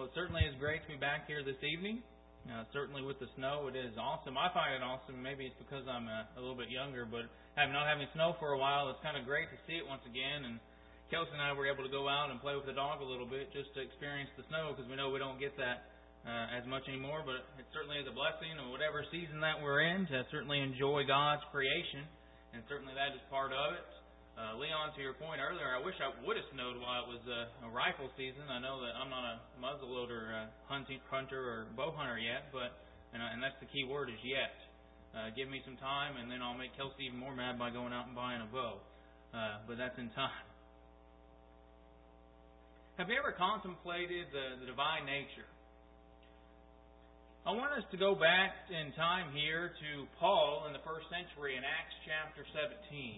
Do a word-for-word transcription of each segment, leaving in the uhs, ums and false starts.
Well, it certainly is great to be back here this evening. Uh, certainly with the snow, it is awesome. I find it awesome. Maybe it's because I'm a, a little bit younger, but having not having snow for a while, it's kind of great to see it once again. And Kelsey and I were able to go out and play with the dog a little bit just to experience the snow, because we know we don't get that uh, as much anymore. But it certainly is a blessing, and whatever season that we're in, to certainly enjoy God's creation, and certainly that is part of it. Uh, Leon, to your point earlier, I wish I would have snowed while it was uh, a rifle season. I know that I'm not a muzzleloader uh, hunting hunter or bow hunter yet, but and, uh, and that's the key word is yet. Uh, give me some time, and then I'll make Kelsey even more mad by going out and buying a bow. Uh, but that's in time. Have you ever contemplated the, the divine nature? I want us to go back in time here to Paul in the first century in Acts chapter seventeen.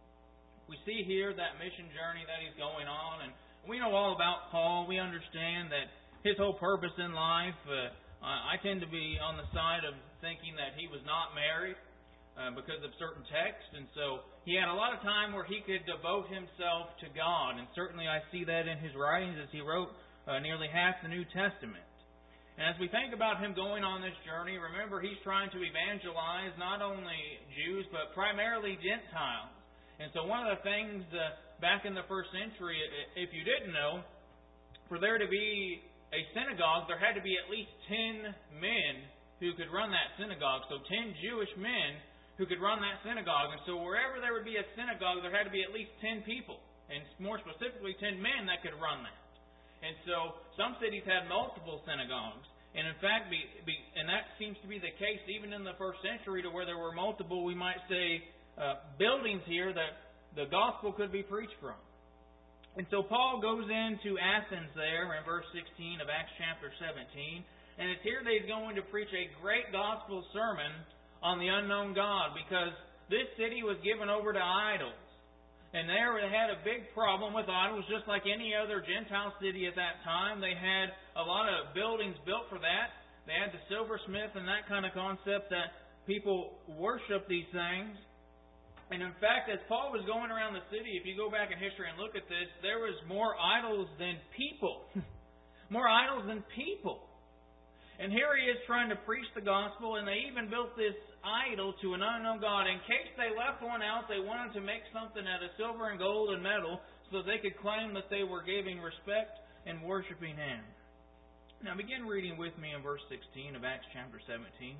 We see here that mission journey that he's going on, and we know all about Paul. We understand that his whole purpose in life, uh, I tend to be on the side of thinking that he was not married uh, because of certain texts, and so he had a lot of time where he could devote himself to God, and certainly I see that in his writings as he wrote uh, nearly half the New Testament. And as we think about him going on this journey, remember he's trying to evangelize not only Jews, but primarily Gentiles. And so one of the things uh, back in the first century, if you didn't know, for there to be a synagogue, there had to be at least ten men who could run that synagogue. So ten Jewish men who could run that synagogue. And so wherever there would be a synagogue, there had to be at least ten people. And more specifically, ten men that could run that. And so some cities had multiple synagogues. And in fact, be, be, and that seems to be the case even in the first century, to where there were multiple, we might say, Uh, buildings here that the gospel could be preached from. And so Paul goes into Athens there in verse sixteen of Acts chapter seventeen, and it's here that he's going to preach a great gospel sermon on the unknown God, because this city was given over to idols. And there they had a big problem with idols, just like any other Gentile city at that time. They had a lot of buildings built for that. They had the silversmith and that kind of concept that people worship these things. And in fact, as Paul was going around the city, if you go back in history and look at this, there was more idols than people. More idols than people. And here he is trying to preach the gospel, and they even built this idol to an unknown God. In case they left one out, they wanted to make something out of silver and gold and metal so that they could claim that they were giving respect and worshiping Him. Now begin reading with me in verse sixteen of Acts chapter seventeen.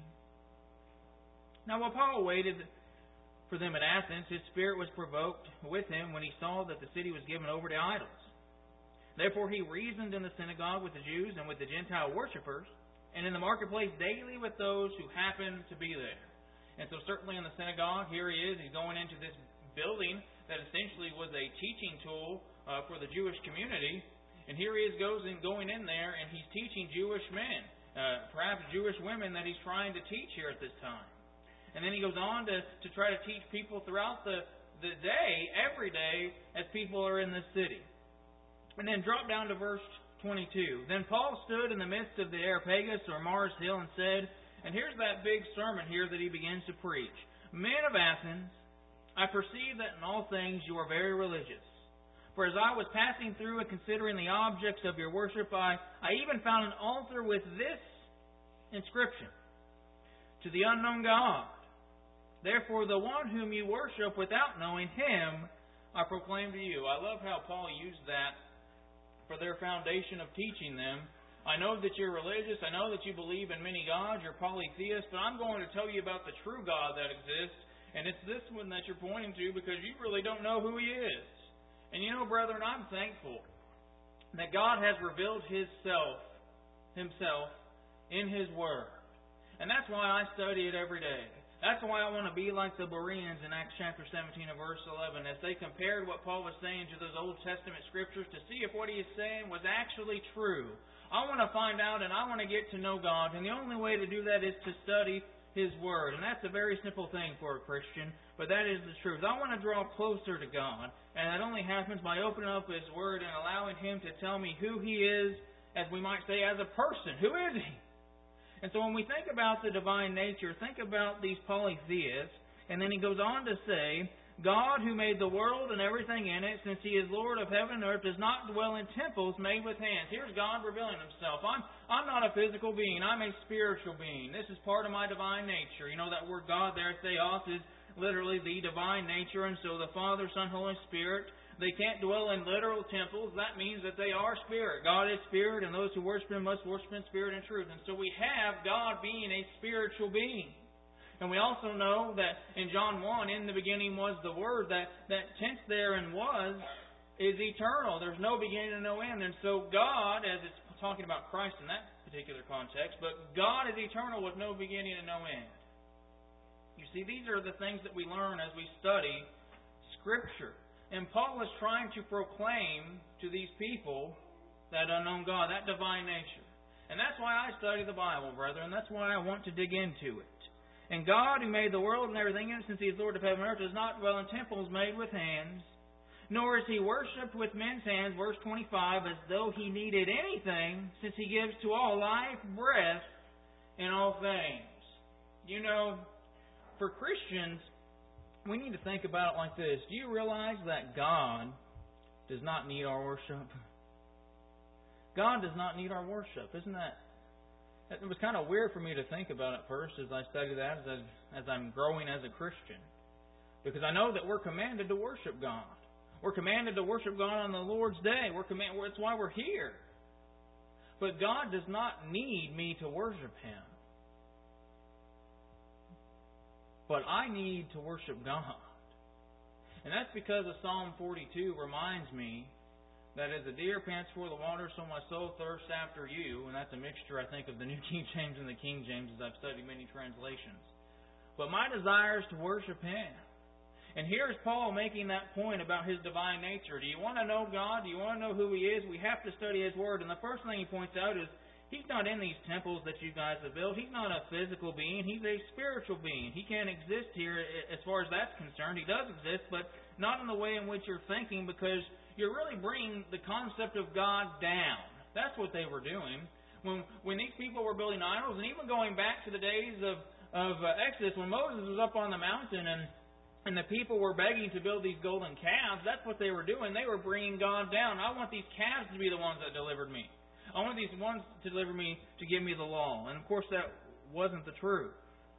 Now while Paul waited for them at Athens, his spirit was provoked with him when he saw that the city was given over to idols. Therefore he reasoned in the synagogue with the Jews and with the Gentile worshippers, and in the marketplace daily with those who happened to be there. And so certainly in the synagogue, here he is, he's going into this building that essentially was a teaching tool uh, for the Jewish community. And here he is goes in, going in there, and he's teaching Jewish men, uh, perhaps Jewish women that he's trying to teach here at this time. And then he goes on to, to try to teach people throughout the, the day, every day, as people are in this city. And then drop down to verse twenty-two. Then Paul stood in the midst of the Areopagus or Mars Hill and said, and here's that big sermon here that he begins to preach. Men of Athens, I perceive that in all things you are very religious. For as I was passing through and considering the objects of your worship, I, I even found an altar with this inscription: to the unknown God. Therefore, the one whom you worship without knowing Him, I proclaim to you. I love how Paul used that for their foundation of teaching them. I know that you're religious. I know that you believe in many gods. You're polytheists. But I'm going to tell you about the true God that exists. And it's this one that you're pointing to, because you really don't know who He is. And you know, brethren, I'm thankful that God has revealed His self, Himself in His Word. And that's why I study it every day. That's why I want to be like the Bereans in Acts chapter seventeen and verse eleven, as they compared what Paul was saying to those Old Testament Scriptures to see if what he is saying was actually true. I want to find out, and I want to get to know God, and the only way to do that is to study His Word. And that's a very simple thing for a Christian, but that is the truth. I want to draw closer to God, and that only happens by opening up His Word and allowing Him to tell me who He is, as we might say, as a person. Who is He? And so when we think about the divine nature, think about these polytheists, and then he goes on to say God, who made the world and everything in it, since He is Lord of heaven and earth, does not dwell in temples made with hands. Here's God revealing Himself. I'm, I'm not a physical being. I'm a spiritual being. This is part of my divine nature. You know that word God there, theos, is literally the divine nature. And so the Father, Son, Holy Spirit, they can't dwell in literal temples. That means that they are spirit. God is spirit, and those who worship Him must worship in spirit and truth. And so we have God being a spiritual being. And we also know that in John one, in the beginning was the Word, that, that tense there and was is eternal. There's no beginning and no end. And so God, as it's talking about Christ in that particular context, but God is eternal with no beginning and no end. You see, these are the things that we learn as we study Scripture. And Paul is trying to proclaim to these people that unknown God, that divine nature. And that's why I study the Bible, brethren. That's why I want to dig into it. And God, who made the world and everything in it, since He is Lord of heaven and earth, does not dwell in temples made with hands, nor is He worshipped with men's hands, verse twenty-five, as though He needed anything, since He gives to all life, breath, and all things. You know, for Christians, we need to think about it like this. Do you realize that God does not need our worship? God does not need our worship. Isn't that? It was kind of weird for me to think about it first as I study that, as, I, as I'm growing as a Christian. Because I know that we're commanded to worship God. We're commanded to worship God on the Lord's Day. We're command, that's why we're here. But God does not need me to worship Him. But I need to worship God. And that's because of Psalm forty-two reminds me that as a deer pants for the water, so my soul thirsts after you. And that's a mixture, I think, of the New King James and the King James, as I've studied many translations. But my desire is to worship Him. And here's Paul making that point about His divine nature. Do you want to know God? Do you want to know who He is? We have to study His Word. And the first thing he points out is He's not in these temples that you guys have built. He's not a physical being. He's a spiritual being. He can't exist here as far as that's concerned. He does exist, but not in the way in which you're thinking, because you're really bringing the concept of God down. That's what they were doing. When when these people were building idols, and even going back to the days of, of uh, Exodus, when Moses was up on the mountain and, and the people were begging to build these golden calves, that's what they were doing. They were bringing God down. I want these calves to be the ones that delivered me. I want these ones to deliver me, to give me the law. And of course that wasn't the truth.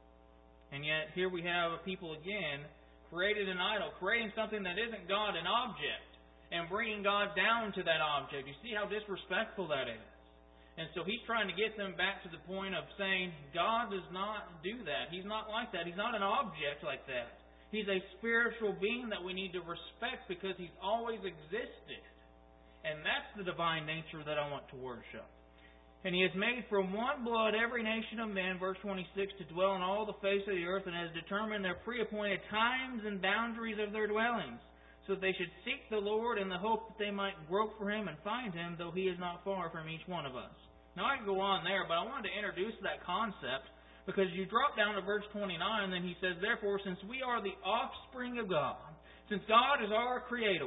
And yet here we have a people again created an idol, creating something that isn't God, an object, and bringing God down to that object. You see how disrespectful that is. And so he's trying to get them back to the point of saying, God does not do that. He's not like that. He's not an object like that. He's a spiritual being that we need to respect because He's always existed. And that's the divine nature that I want to worship. And He has made from one blood every nation of men, verse twenty-six, to dwell on all the face of the earth, and has determined their pre-appointed times and boundaries of their dwellings, so that they should seek the Lord in the hope that they might grope for Him and find Him, though He is not far from each one of us. Now I can go on there, but I wanted to introduce that concept, because you drop down to verse twenty-nine, and then he says, therefore, since we are the offspring of God, since God is our Creator,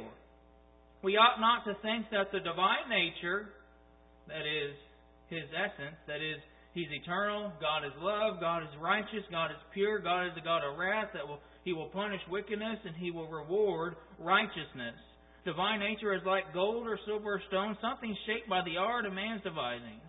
we ought not to think that the divine nature, that is His essence, that is, He's eternal, God is love, God is righteous, God is pure, God is the God of wrath, that will He will punish wickedness and He will reward righteousness. Divine nature is like gold or silver or stone, something shaped by the art of man's devising.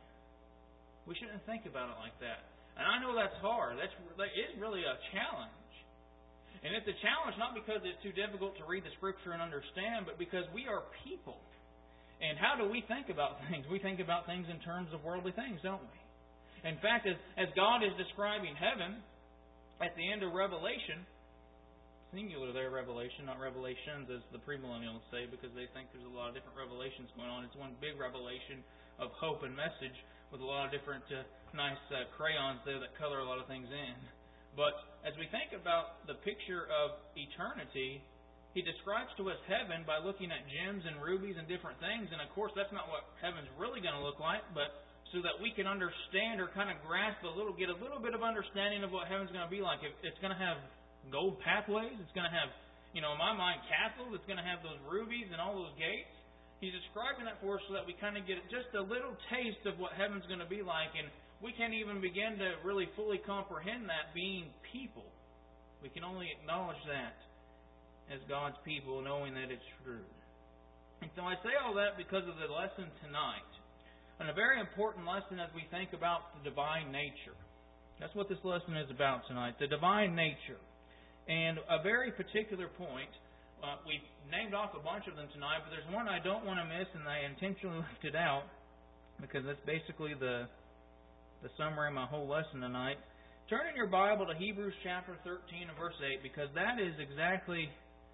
We shouldn't think about it like that. And I know that's hard. That's, that is really a challenge. And it's a challenge not because it's too difficult to read the Scripture and understand, but because we are people. And how do we think about things? We think about things in terms of worldly things, don't we? In fact, as, as God is describing heaven at the end of Revelation, singular there, Revelation, not revelations as the premillennials say, because they think there's a lot of different revelations going on. It's one big revelation of hope and message with a lot of different uh, nice uh, crayons there that color a lot of things in. But as we think about the picture of eternity, He describes to us heaven by looking at gems and rubies and different things. And of course, that's not what heaven's really going to look like, but so that we can understand or kind of grasp a little, get a little bit of understanding of what heaven's going to be like. It's going to have gold pathways. It's going to have, you know, in my mind, castles. It's going to have those rubies and all those gates. He's describing that for us so that we kind of get just a little taste of what heaven's going to be like. And we can't even begin to really fully comprehend that being people. We can only acknowledge that. as God's people, knowing that it's true. And so I say all that because of the lesson tonight. And a very important lesson as we think about the divine nature. That's what this lesson is about tonight, the divine nature. And a very particular point, uh, we've named off a bunch of them tonight, but there's one I don't want to miss, and I intentionally left it out, because that's basically the, the summary of my whole lesson tonight. Turn in your Bible to Hebrews chapter thirteen and verse eight, because that is exactly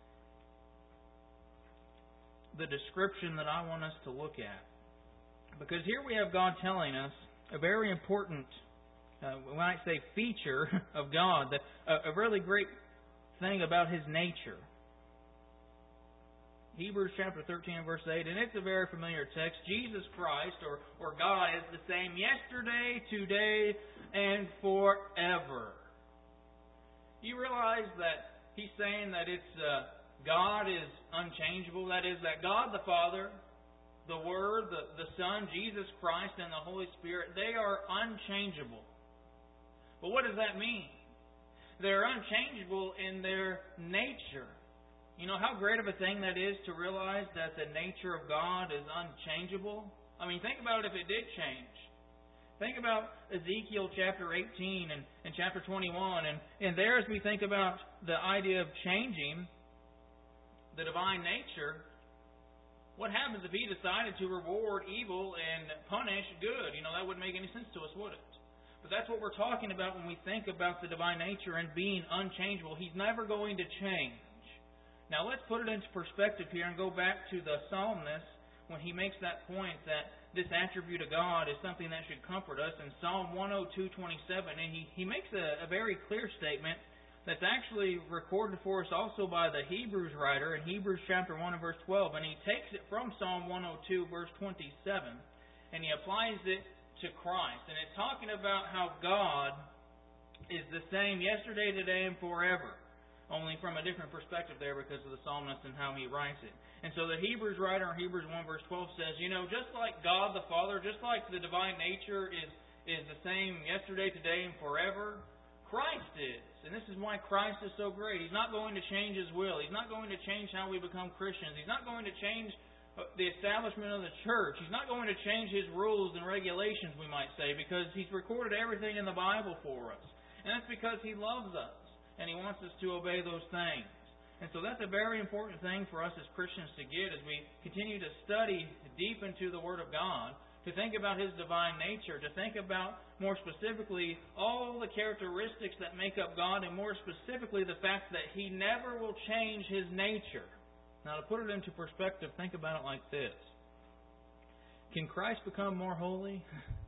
the description that I want us to look at. Because here we have God telling us a very important, uh, we might say, feature of God, that a, a really great thing about His nature. Hebrews chapter thirteen and verse eight, and it's a very familiar text. Jesus Christ, or, or God, is the same yesterday, today, and forever. You realize that He's saying that it's uh, God is unchangeable. That is, that God the Father, the Word, the, the Son, Jesus Christ, and the Holy Spirit, they are unchangeable. But what does that mean? They're unchangeable in their nature. You know how great of a thing that is to realize that the nature of God is unchangeable? I mean, think about it if it did change. Think about Ezekiel chapter eighteen and, and chapter twenty-one. And, and there, as we think about the idea of changing the divine nature, what happens if He decided to reward evil and punish good? You know, that wouldn't make any sense to us, would it? But that's what we're talking about when we think about the divine nature and being unchangeable. He's never going to change. Now let's put it into perspective here and go back to the psalmist when he makes that point that this attribute of God is something that should comfort us in Psalm one oh two twenty-seven. And he, he makes a, a very clear statement that's actually recorded for us also by the Hebrews writer in Hebrews chapter one and verse twelve. And he takes it from Psalm one oh two verse twenty-seven and he applies it to Christ. And it's talking about how God is the same yesterday, today, and forever. Only from a different perspective there because of the psalmist and how he writes it. And so the Hebrews writer in Hebrews one verse twelve says, you know, just like God the Father, just like the divine nature is, is the same yesterday, today, and forever, Christ is. And this is why Christ is so great. He's not going to change His will. He's not going to change how we become Christians. He's not going to change the establishment of the church. He's not going to change His rules and regulations, we might say, because He's recorded everything in the Bible for us. And that's because He loves us, and He wants us to obey those things. And so that's a very important thing for us as Christians to get as we continue to study deep into the Word of God, to think about His divine nature, to think about, more specifically, all the characteristics that make up God, and more specifically, the fact that He never will change His nature. Now, to put it into perspective, think about it like this. Can Christ become more holy?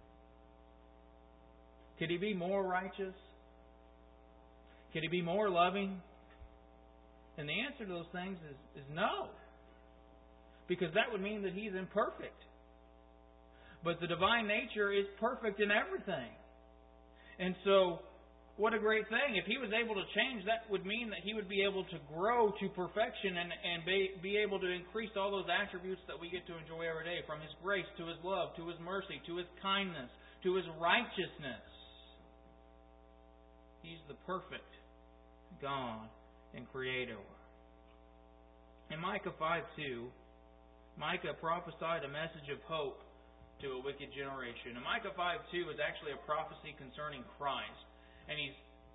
Could He be more righteous? Could He be more loving? And the answer to those things is, is no. Because that would mean that He's imperfect. But the divine nature is perfect in everything. And so, what a great thing. If He was able to change, that would mean that He would be able to grow to perfection and, and be, be able to increase all those attributes that we get to enjoy every day. From His grace, to His love, to His mercy, to His kindness, to His righteousness. He's the perfect God and Creator. In Micah five two, Micah prophesied a message of hope to a wicked generation. And Micah five two is actually a prophecy concerning Christ. And he's...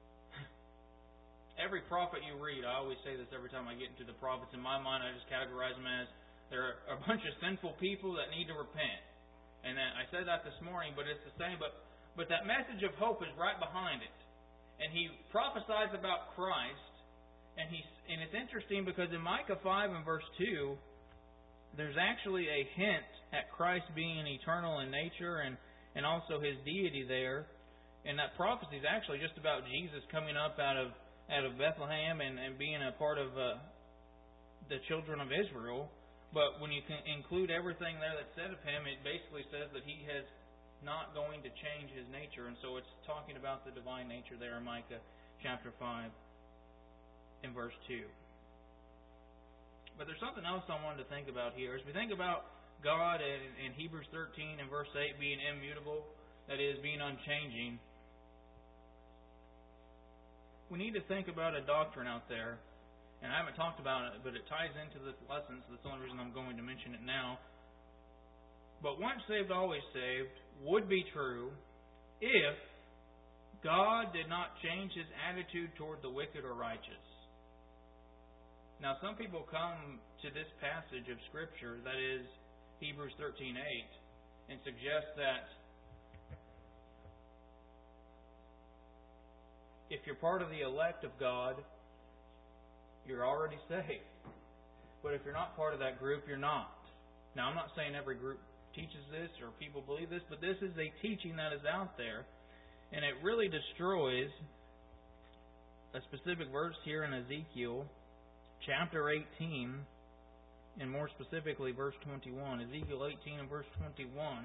Every prophet you read, I always say this every time I get into the prophets, in my mind I just categorize them as they're a bunch of sinful people that need to repent. And I said that this morning, but it's the same. But, but that message of hope is right behind it. And he prophesies about Christ. And he's and it's interesting because in Micah five and verse two, there's actually a hint at Christ being eternal in nature and, and also His deity there. And that prophecy is actually just about Jesus coming up out of out of Bethlehem and, and being a part of uh, the children of Israel. But when you can include everything there that's said of Him, it basically says that He has not going to change His nature. And so it's talking about the divine nature there in Micah chapter five and verse two. But there's something else I wanted to think about here. As we think about God in, in Hebrews thirteen and verse eight being immutable, that is, being unchanging, we need to think about a doctrine out there. And I haven't talked about it, but it ties into this lesson, so that's the only reason I'm going to mention it now. But once saved, always saved would be true if God did not change His attitude toward the wicked or righteous. Now, some people come to this passage of Scripture, that is Hebrews thirteen eight, and suggest that if you're part of the elect of God, you're already saved. But if you're not part of that group, you're not. Now, I'm not saying every group teaches this or people believe this, but this is a teaching that is out there. And it really destroys a specific verse here in Ezekiel chapter eighteen, and more specifically verse twenty-one. Ezekiel eighteen and verse twenty-one.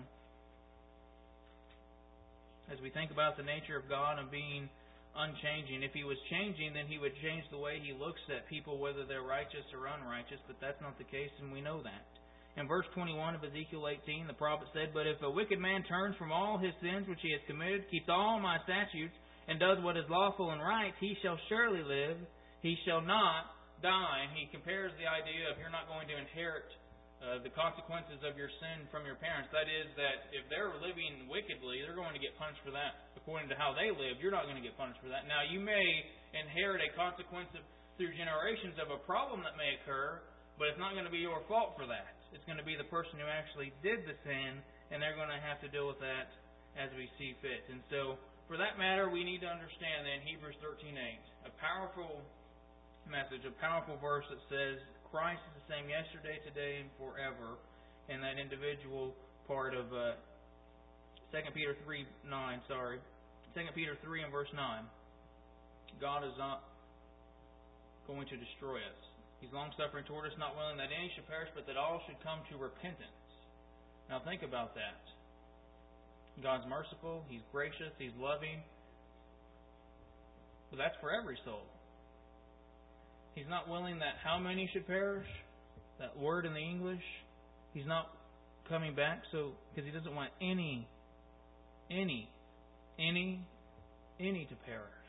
As we think about the nature of God and being unchanging. If He was changing, then He would change the way He looks at people, whether they're righteous or unrighteous, but that's not the case, and we know that. In verse twenty-one of Ezekiel eighteen, the prophet said, "But if a wicked man turns from all his sins which he has committed, keeps all my statutes, and does what is lawful and right, he shall surely live, he shall not die." And he compares the idea of you're not going to inherit Uh, the consequences of your sin from your parents. That is, that if they're living wickedly, they're going to get punished for that according to how they live. You're not going to get punished for that. Now, you may inherit a consequence of, through generations of a problem that may occur, but it's not going to be your fault for that. It's going to be the person who actually did the sin, and they're going to have to deal with that as we see fit. And so, for that matter, we need to understand then Hebrews thirteen eight, a powerful message, a powerful verse that says Christ is the same yesterday, today, and forever. And that individual part of uh, Second Peter three nine, sorry. Second Peter three and verse nine. God is not going to destroy us. He's long-suffering toward us, not willing that any should perish, but that all should come to repentance. Now think about that. God's merciful, He's gracious, He's loving. But that's for every soul. He's not willing that how many should perish? That word in the English. He's not coming back so because He doesn't want any, any, any, any to perish.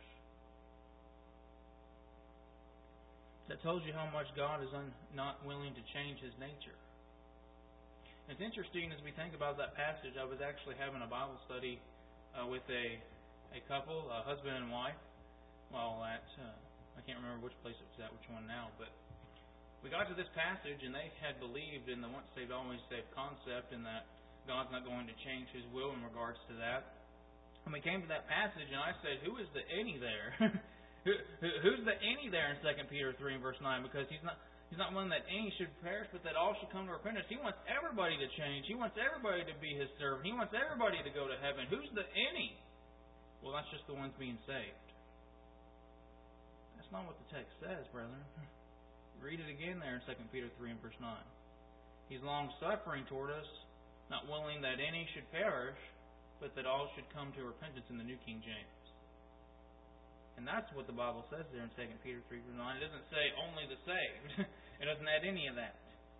That tells you how much God is un, not willing to change His nature. It's interesting as we think about that passage. I was actually having a Bible study uh, with a a couple, a husband and wife, while at uh, I can't remember which place it was at, which one now, but we got to this passage and they had believed in the once saved, always saved concept, and that God's not going to change His will in regards to that. And we came to that passage and I said, who is the any there? who, who's the any there in Second Peter three and verse nine? Because He's not He's not one that any should perish, but that all should come to repentance. He wants everybody to change. He wants everybody to be His servant. He wants everybody to go to heaven. Who's the any? Well, that's just the ones being saved. That's not what the text says, brethren. Read it again there in Second Peter three and verse nine. He's long-suffering toward us, not willing that any should perish, but that all should come to repentance in the New King James. And that's what the Bible says there in Second Peter three verse nine. It doesn't say only the saved. It doesn't add any of that.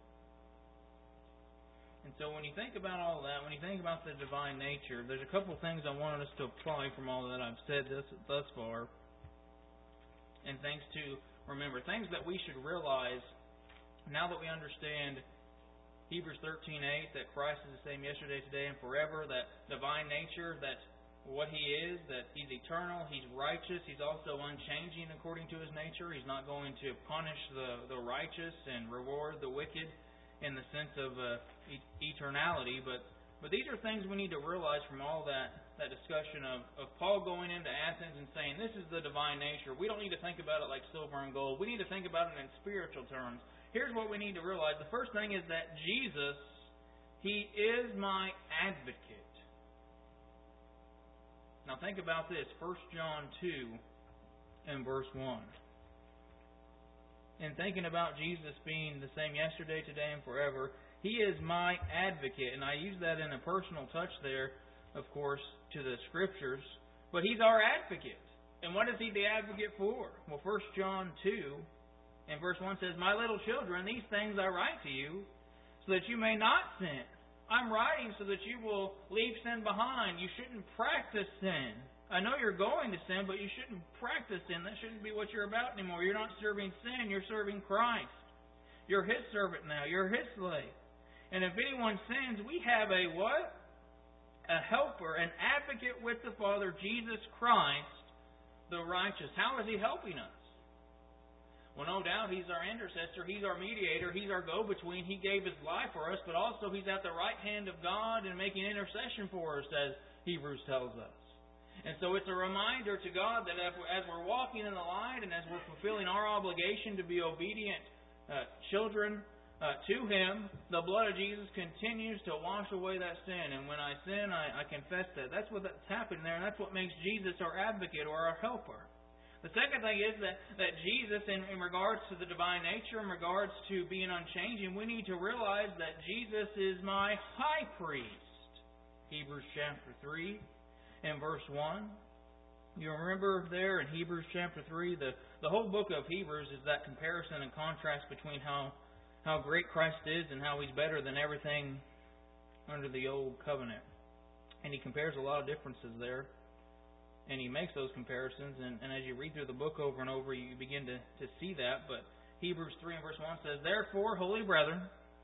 And so when you think about all that, when you think about the divine nature, there's a couple of things I wanted us to apply from all that I've said this, thus far. And things to remember. Things that we should realize now that we understand Hebrews thirteen eight, that Christ is the same yesterday, today, and forever, that divine nature, that what He is, that He's eternal, He's righteous, He's also unchanging according to His nature. He's not going to punish the, the righteous and reward the wicked in the sense of uh, e- eternality. But but these are things we need to realize from all that, that discussion of, of Paul going into Athens and saying, this is the divine nature. We don't need to think about it like silver and gold. We need to think about it in spiritual terms. Here's what we need to realize. The first thing is that Jesus, He is my advocate. Now think about this. First John two and verse one. And thinking about Jesus being the same yesterday, today, and forever, He is my advocate. And I use that in a personal touch there, of course, to the Scriptures. But He's our advocate. And what is He the advocate for? Well, First John two and verse one says, my little children, these things I write to you, so that you may not sin. I'm writing so that you will leave sin behind. You shouldn't practice sin. I know you're going to sin, but you shouldn't practice sin. That shouldn't be what you're about anymore. You're not serving sin. You're serving Christ. You're His servant now. You're His slave. And if anyone sins, we have a what? A helper, an advocate with the Father, Jesus Christ, the righteous. How is He helping us? Well, no doubt He's our intercessor. He's our mediator. He's our go-between. He gave His life for us, but also He's at the right hand of God and making intercession for us, as Hebrews tells us. And so it's a reminder to God that as we're walking in the light and as we're fulfilling our obligation to be obedient uh, children uh, to Him, the blood of Jesus continues to wash away that sin. And when I sin, I, I confess that. That's what that's happening there, and that's what makes Jesus our advocate or our helper. The second thing is that, that Jesus, in, in regards to the divine nature, in regards to being unchanging, we need to realize that Jesus is my high priest. Hebrews chapter three and verse one. You remember there in Hebrews chapter three, the, the whole book of Hebrews is that comparison and contrast between how, how great Christ is and how He's better than everything under the old covenant. And he compares a lot of differences there. And he makes those comparisons. And, and as you read through the book over and over, you begin to, to see that. But Hebrews three and verse one says, Therefore, holy brethren,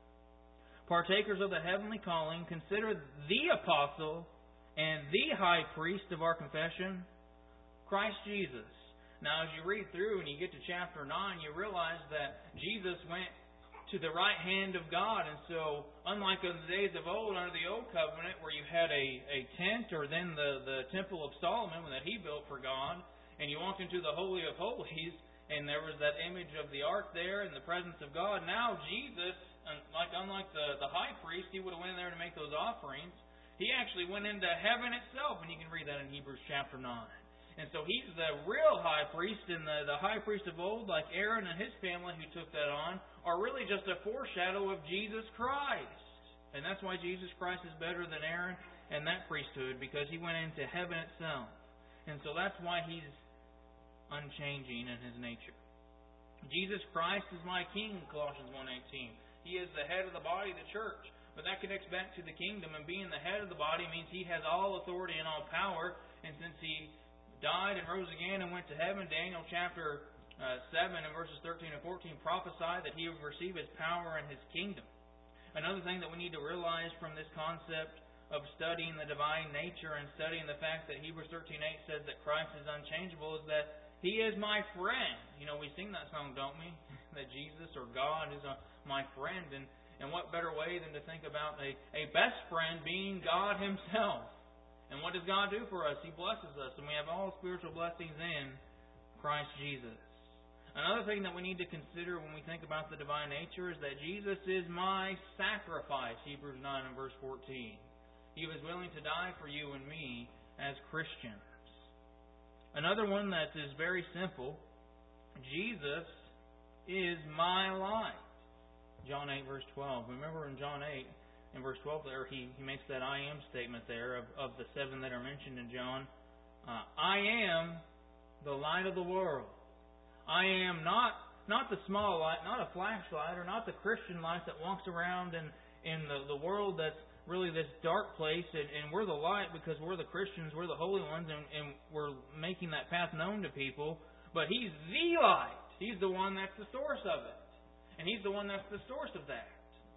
partakers of the heavenly calling, consider the apostle and the high priest of our confession, Christ Jesus. Now, as you read through and you get to chapter nine, you realize that Jesus went to the right hand of God. And so, unlike in the days of old under the old covenant, where you had a, a tent or then the, the temple of Solomon that he built for God, and you walked into the Holy of Holies, and there was that image of the ark there in the presence of God. Now, Jesus, like unlike the, the high priest, he would have went in there to make those offerings. He actually went into heaven itself, and you can read that in Hebrews chapter nine. And so he's the real high priest, and the, the high priest of old, like Aaron and his family who took that on, are really just a foreshadow of Jesus Christ. And that's why Jesus Christ is better than Aaron and that priesthood, because he went into heaven itself. And so that's why he's unchanging in his nature. Jesus Christ is my king, Colossians one eighteen. He is the head of the body, the church. But that connects back to the kingdom, and being the head of the body means he has all authority and all power. And since he died and rose again and went to heaven, Daniel chapter uh, seven and verses thirteen and fourteen prophesy that he would receive his power and his kingdom. Another thing that we need to realize from this concept of studying the divine nature and studying the fact that Hebrews thirteen eight says that Christ is unchangeable is that He is my friend. You know, we sing that song, don't we? That Jesus or God is a, my friend. And And what better way than to think about a, a best friend being God Himself? And what does God do for us? He blesses us, and we have all spiritual blessings in Christ Jesus. Another thing that we need to consider when we think about the divine nature is that Jesus is my sacrifice, Hebrews nine and verse fourteen. He was willing to die for you and me as Christians. Another one that is very simple, Jesus is my life. John eight, verse twelve. Remember in John eight, in verse twelve there, he, he makes that I am statement there of, of the seven that are mentioned in John. Uh, I am the light of the world. I am not not the small light, not a flashlight, or not the Christian light that walks around in, in the, the world that's really this dark place, and, and we're the light because we're the Christians, we're the holy ones, and, and we're making that path known to people. But He's the light. He's the one that's the source of it. And He's the one that's the source of that.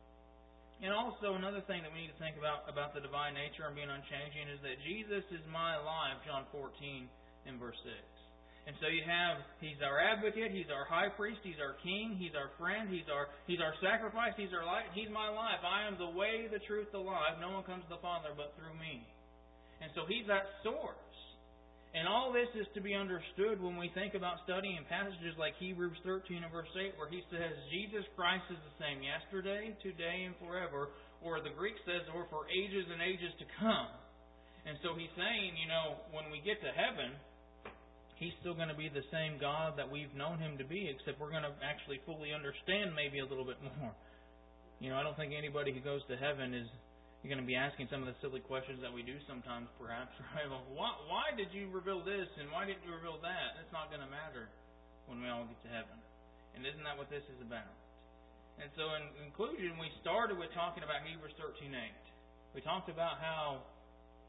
And also another thing that we need to think about about the divine nature and being unchanging is that Jesus is my life, John fourteen and verse six. And so you have, He's our advocate, He's our high priest, He's our king, He's our friend, He's our He's our sacrifice, He's our light, He's my life. I am the way, the truth, the life. No one comes to the Father but through me. And so He's that source. And all this is to be understood when we think about studying passages like Hebrews thirteen and verse eight, where he says Jesus Christ is the same yesterday, today, and forever. Or the Greek says, or for ages and ages to come. And so he's saying, you know, when we get to heaven, He's still going to be the same God that we've known Him to be, except we're going to actually fully understand maybe a little bit more. You know, I don't think anybody who goes to heaven is You're going to be asking some of the silly questions that we do sometimes, perhaps. Right? Well, why, why did you reveal this and why didn't you reveal that? It's not going to matter when we all get to heaven. And isn't that what this is about? And so in conclusion, we started with talking about Hebrews thirteen eight. We talked about how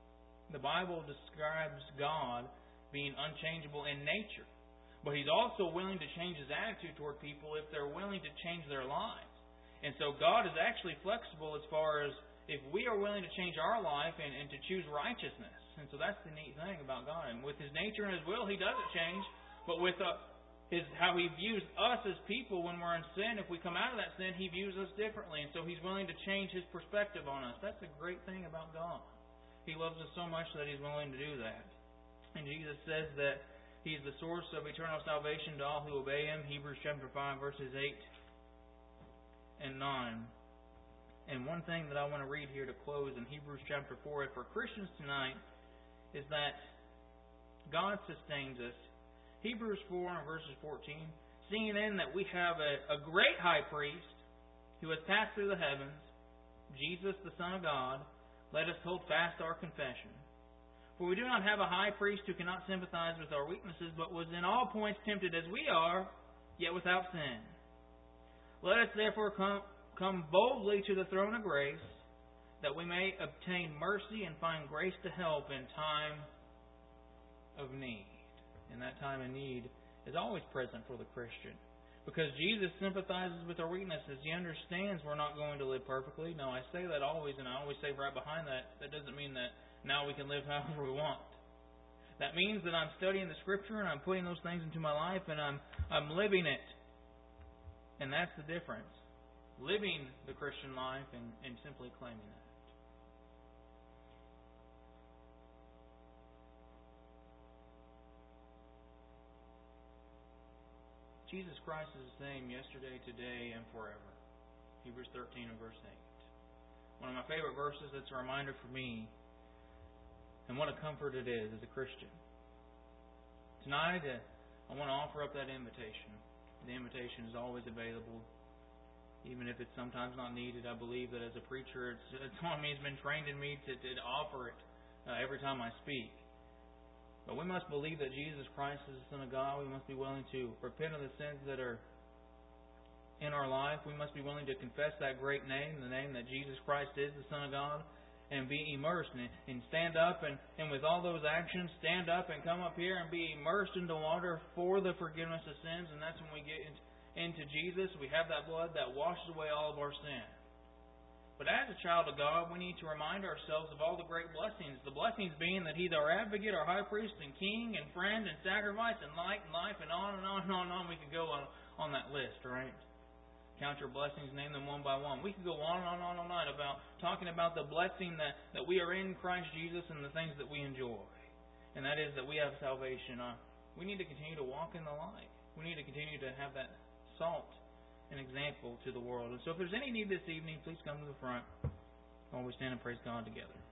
The Bible describes God being unchangeable in nature. But He's also willing to change His attitude toward people if they're willing to change their lives. And so God is actually flexible as far as if we are willing to change our life and, and to choose righteousness. And so that's the neat thing about God. And with His nature and His will, He doesn't change. But with uh, His how He views us as people when we're in sin, if we come out of that sin, He views us differently. And so He's willing to change His perspective on us. That's a great thing about God. He loves us so much that He's willing to do that. And Jesus says that He's the source of eternal salvation to all who obey Him. Hebrews chapter five, verses eight and nine. And one thing that I want to read here to close in Hebrews chapter four for Christians tonight is that God sustains us. Hebrews four and verses fourteen. Seeing then that we have a, a great high priest who has passed through the heavens, Jesus the Son of God, let us hold fast our confession. For we do not have a high priest who cannot sympathize with our weaknesses, but was in all points tempted as we are, yet without sin. Let us therefore come, come boldly to the throne of grace, that we may obtain mercy and find grace to help in time of need. And that time of need is always present for the Christian. Because Jesus sympathizes with our weaknesses. He understands we're not going to live perfectly. Now, I say that always, and I always say right behind that, that doesn't mean that now we can live however we want. That means that I'm studying the Scripture and I'm putting those things into my life and I'm I'm living it. And that's the difference. Living the Christian life and, and simply claiming that. Jesus Christ is the same yesterday, today, and forever. Hebrews thirteen and verse eight. One of my favorite verses that's a reminder for me, and what a comfort it is as a Christian. Tonight, uh, I want to offer up that invitation. The invitation is always available, even if it's sometimes not needed. I believe that as a preacher, it's, it's on me. It's been trained in me to, to offer it uh, every time I speak. But we must believe that Jesus Christ is the Son of God. We must be willing to repent of the sins that are in our life. We must be willing to confess that great name, the name that Jesus Christ is the Son of God, and be immersed and, and stand up and, and with all those actions, stand up and come up here and be immersed into water for the forgiveness of sins. And that's when we get into, into Jesus. We have that blood that washes away all of our sin. But as a child of God, we need to remind ourselves of all the great blessings. The blessings being that He's our advocate, our high priest, and king, and friend, and sacrifice, and light, and life, and on and on and on and on. We could go on, on that list, right? Count your blessings, name them one by one. We could go on and on and on and on about talking about the blessing that, that we are in Christ Jesus and the things that we enjoy. And that is that we have salvation. Uh, we need to continue to walk in the light. We need to continue to have that salt, an example to the world. And so if there's any need this evening, please come to the front while we stand and praise God together.